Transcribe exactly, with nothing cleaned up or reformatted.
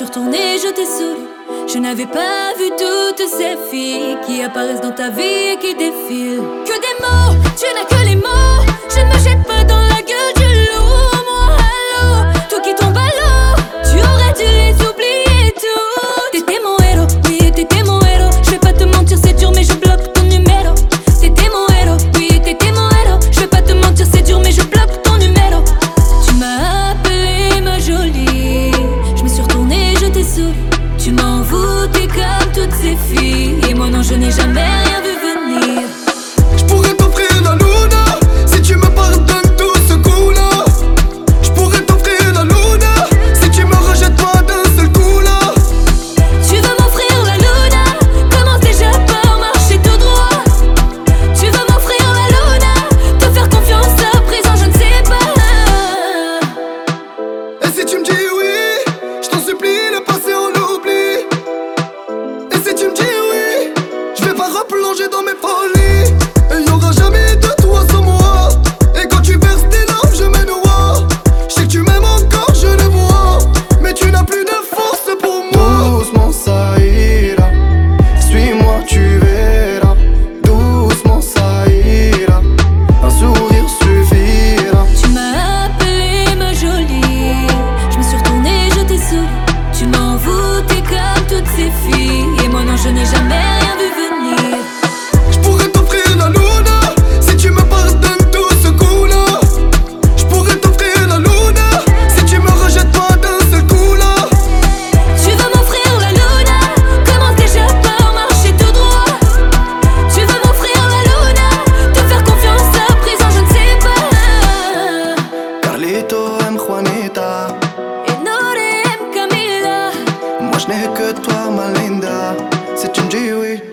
suis retournée, je t'ai saoulé. Je n'avais pas vu toutes ces filles qui apparaissent dans ta vie et qui défilent. Que des mots, tu n'as que les mots. Je ne me jette pas dans la gueule du loup. Moi, allô, tout qui tombe à l'eau. Tu aurais dû les oublier tous. T'étais mon héros, oui, t'étais mon héros. Je vais pas te mentir, c'est dur, mais je bloque ton numéro. T'étais mon héros, oui, t'étais mon héros. Je vais pas te mentir, c'est dur, mais je bloque ton numéro. Tu m'as appelé ma jolie. Je me suis retournée, je t'ai saoulé. Tu m'en voûtais comme toutes ces filles. Et moi non, je n'ai jamais rien vu venir. Je pourrais t'offrir la luna si tu me pardonnes tout ce coup-là. Je pourrais t'offrir la luna si tu me rejettes pas d'un seul coup là. Tu veux m'offrir la luna? Commence déjà par marcher tout droit. Tu veux m'offrir la luna? Te faire confiance à présent, je ne sais pas. Et si tu me dis oui, je t'en supplie, le passé on l'oublie. Et si tu me dis oui, je vais pas replonger dans mes folies. Et y'aura jamais de toi sans moi. Et quand tu verses tes larmes, je me noie. Je sais que tu m'aimes encore, je le vois. Mais tu n'as plus de force pour moi. Doucement ça ira, suis-moi tu verras. Doucement ça ira, un sourire suffira. Tu m'as appelé ma jolie. Je me suis retournée, je t'ai saoulé. Tu m'en voûtais comme toutes ces filles. Et moi non, je n'ai jamais rien vu venir. Je pourrais t'offrir la luna si tu me pardonnes tout ce coup-là. Je pourrais t'offrir la luna si tu me rejettes pas d'un seul coup là. Tu veux m'offrir la luna? Commence déjà par marcher tout droit. Tu veux m'offrir la luna? Te faire confiance à présent, je ne sais pas. Carlito aime Juanita, Et Nore aime Camila. moi je n'ai que toi ma linda. Si tu me dis oui,